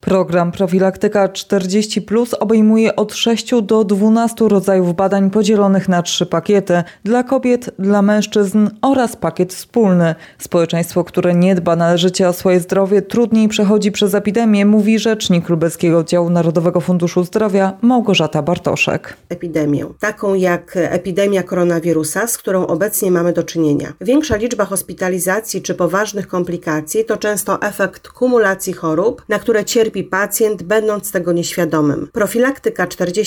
Program Profilaktyka 40+ obejmuje od 6 do 12 rodzajów badań podzielonych na 3 pakiety dla kobiet, dla mężczyzn oraz pakiet wspólny. Społeczeństwo, które nie dba należycie o swoje zdrowie, trudniej przechodzi przez epidemię, mówi rzecznik lubelskiego oddziału Narodowego Funduszu Zdrowia Małgorzata Bartoszek. Epidemię, taką jak epidemia koronawirusa, z którą obecnie mamy do czynienia. Większa liczba hospitalizacji czy poważnych komplikacji to często efekt kumulacji chorób, na które cierpi pacjent, będąc tego nieświadomym. Profilaktyka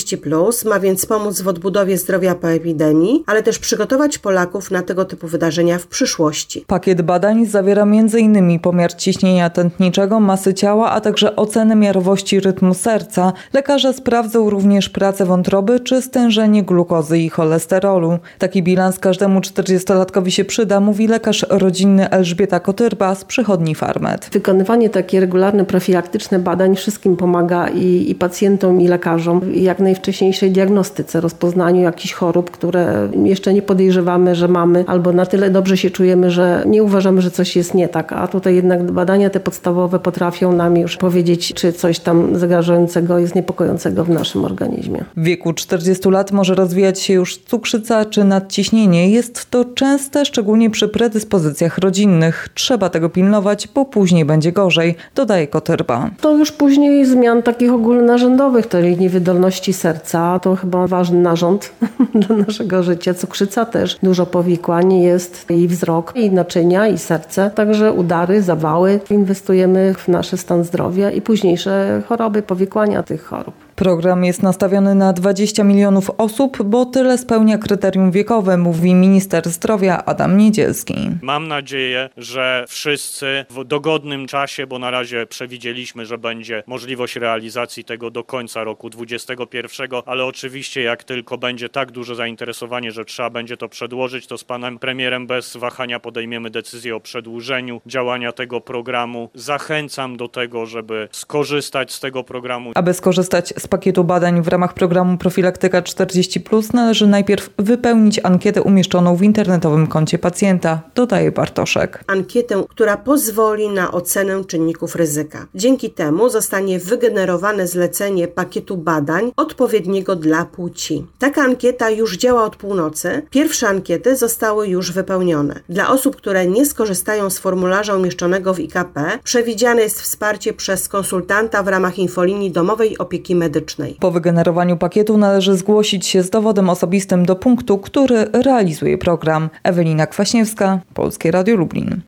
40+ ma więc pomóc w odbudowie zdrowia po epidemii, ale też przygotować Polaków na tego typu wydarzenia w przyszłości. Pakiet badań zawiera m.in. pomiar ciśnienia tętniczego, masy ciała, a także ocenę miarowości rytmu serca. Lekarze sprawdzą również pracę wątroby czy stężenie glukozy i cholesterolu. Taki bilans każdemu 40-latkowi się przyda, mówi lekarz rodzinny Elżbieta Kotyrba z przychodni Farmet. Wykonywanie takie regularne profilaktyczne badań wszystkim pomaga i pacjentom, i lekarzom w jak najwcześniejszej diagnostyce, rozpoznaniu jakichś chorób, które jeszcze nie podejrzewamy, że mamy, albo na tyle dobrze się czujemy, że nie uważamy, że coś jest nie tak, a tutaj jednak badania te podstawowe potrafią nam już powiedzieć, czy coś tam zagrażającego jest niepokojącego w naszym organizmie. W wieku 40 lat może rozwijać się już cukrzyca czy nadciśnienie. Jest to częste, szczególnie przy predyspozycjach rodzinnych. Trzeba tego pilnować, bo później będzie gorzej, dodaje Kotyrba. To już później zmian takich ogólnonarządowych, tej niewydolności serca, to chyba ważny narząd dla naszego życia. Cukrzyca też, dużo powikłań jest, i wzrok, i naczynia, i serce, także udary, zawały. Inwestujemy w nasz stan zdrowia i późniejsze choroby, powikłania tych chorób. Program jest nastawiony na 20 milionów osób, bo tyle spełnia kryterium wiekowe, mówi minister zdrowia Adam Niedzielski. Mam nadzieję, że wszyscy w dogodnym czasie, bo na razie przewidzieliśmy, że będzie możliwość realizacji tego do końca roku 2021, ale oczywiście jak tylko będzie tak duże zainteresowanie, że trzeba będzie to przedłożyć, to z panem premierem bez wahania podejmiemy decyzję o przedłużeniu działania tego programu. Zachęcam do tego, żeby skorzystać z tego programu. Aby skorzystać z pakietu badań w ramach programu Profilaktyka 40+, należy najpierw wypełnić ankietę umieszczoną w internetowym koncie pacjenta, dodaje Bartoszek. Ankietę, która pozwoli na ocenę czynników ryzyka. Dzięki temu zostanie wygenerowane zlecenie pakietu badań odpowiedniego dla płci. Taka ankieta już działa od północy. Pierwsze ankiety zostały już wypełnione. Dla osób, które nie skorzystają z formularza umieszczonego w IKP, przewidziane jest wsparcie przez konsultanta w ramach infolinii domowej opieki medycznej. Po wygenerowaniu pakietu należy zgłosić się z dowodem osobistym do punktu, który realizuje program. Ewelina Kwaśniewska, Polskie Radio Lublin.